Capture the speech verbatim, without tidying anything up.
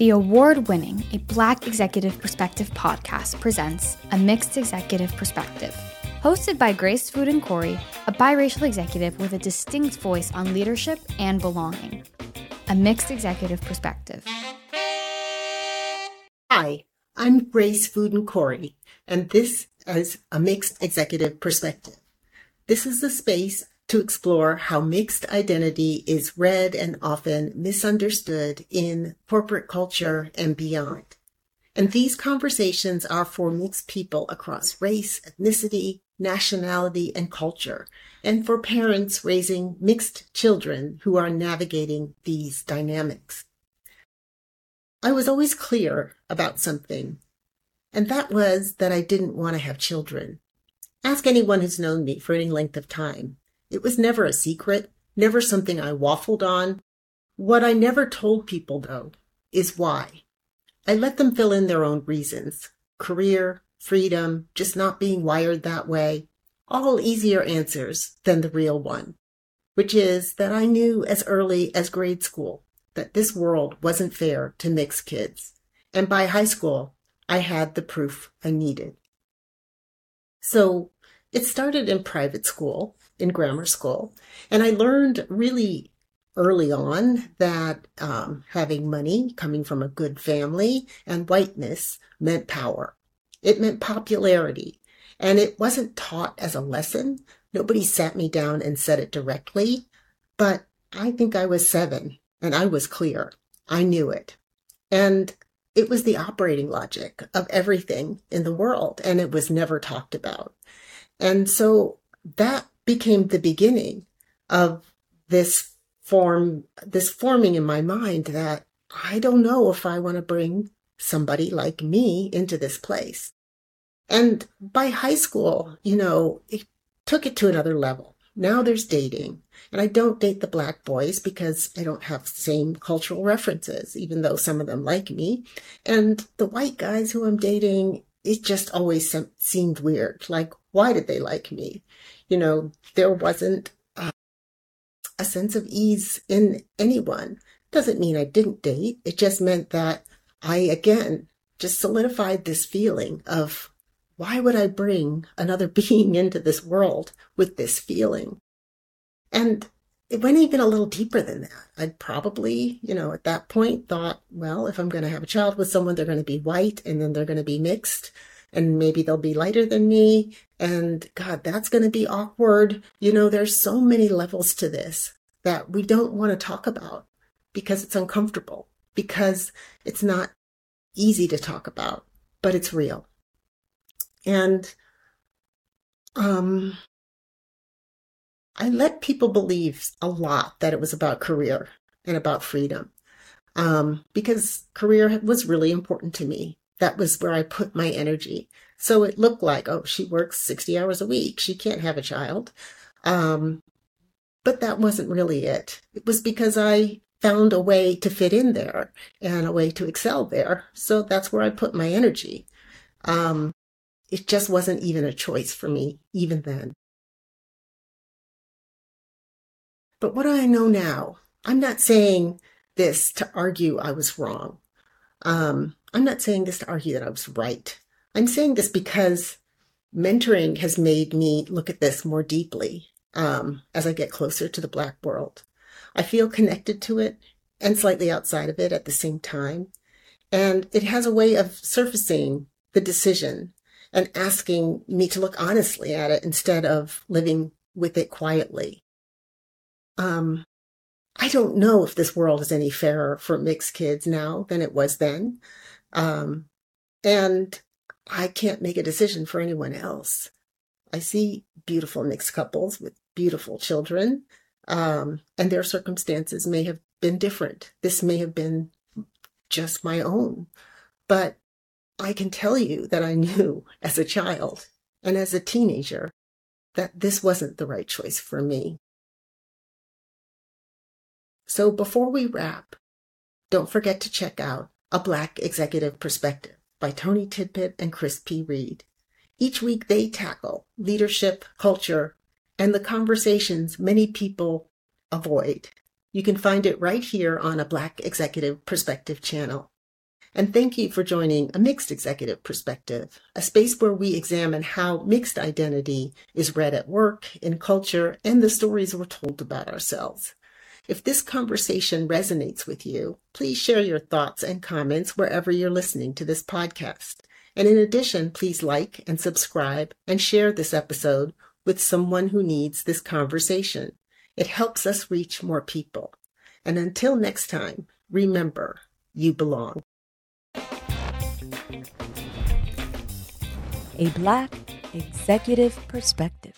The award-winning A Black Executive Perspective podcast presents A Mixed Executive Perspective. Hosted by Grace Fuden-Corey, a biracial executive with a distinct voice on leadership and belonging. A Mixed Executive Perspective. Hi, I'm Grace Fuden-Corey, and this is A Mixed Executive Perspective. This is the space to explore how mixed identity is read and often misunderstood in corporate culture and beyond. And these conversations are for mixed people across race, ethnicity, nationality, and culture, and for parents raising mixed children who are navigating these dynamics. I was always clear about something, and that was that I didn't want to have children. Ask anyone who's known me for any length of time. It was never a secret, never something I waffled on. What I never told people, though, is why. I let them fill in their own reasons. Career, freedom, just not being wired that way. All easier answers than the real one, which is that I knew as early as grade school that this world wasn't fair to mixed kids. And by high school, I had the proof I needed. So it started in private school, in grammar school, and I learned really early on that um, having money, coming from a good family, and whiteness meant power. It meant popularity, and it wasn't taught as a lesson. Nobody sat me down and said it directly, but I think I was seven, and I was clear. I knew it. And it was the operating logic of everything in the world, and it was never talked about. And so that became the beginning of this form, this forming in my mind that I don't know if I want to bring somebody like me into this place. And by high school, you know, it took it to another level. Now there's dating, and I don't date the Black boys because I don't have the same cultural references, even though some of them like me. And the white guys who I'm dating, it just always seemed weird. Like, why did they like me? You know, there wasn't uh, a sense of ease in anyone. Doesn't mean I didn't date. It just meant that I, again, just solidified this feeling of, why would I bring another being into this world with this feeling? And it went even a little deeper than that. I'd probably, you know, at that point thought, well, if I'm going to have a child with someone, they're going to be white and then they're going to be mixed. And maybe they'll be lighter than me. And God, that's going to be awkward. You know, there's so many levels to this that we don't want to talk about because it's uncomfortable, because it's not easy to talk about, but it's real. And um, I let people believe a lot that it was about career and about freedom, um, because career was really important to me. That was where I put my energy. So it looked like, oh, she works sixty hours a week. She can't have a child. Um, but that wasn't really it. It was because I found a way to fit in there and a way to excel there. So that's where I put my energy. Um, it just wasn't even a choice for me, even then. But what do I know now? I'm not saying this to argue I was wrong. Um, I'm not saying this to argue that I was right. I'm saying this because mentoring has made me look at this more deeply um, as I get closer to the Black world. I feel connected to it and slightly outside of it at the same time. And it has a way of surfacing the decision and asking me to look honestly at it instead of living with it quietly. Um, I don't know if this world is any fairer for mixed kids now than it was then. Um, and I can't make a decision for anyone else. I see beautiful mixed couples with beautiful children, um, and their circumstances may have been different. This may have been just my own. But I can tell you that I knew as a child and as a teenager that this wasn't the right choice for me. So before we wrap, don't forget to check out A Black Executive Perspective by Tony Tidpitt and Chris P. Reed. Each week they tackle leadership, culture, and the conversations many people avoid. You can find it right here on A Black Executive Perspective channel. And thank you for joining A Mixed Executive Perspective, a space where we examine how mixed identity is read at work, in culture, and the stories we're told about ourselves. If this conversation resonates with you, please share your thoughts and comments wherever you're listening to this podcast. And in addition, please like and subscribe and share this episode with someone who needs this conversation. It helps us reach more people. And until next time, remember, you belong. A Black Executive Perspective.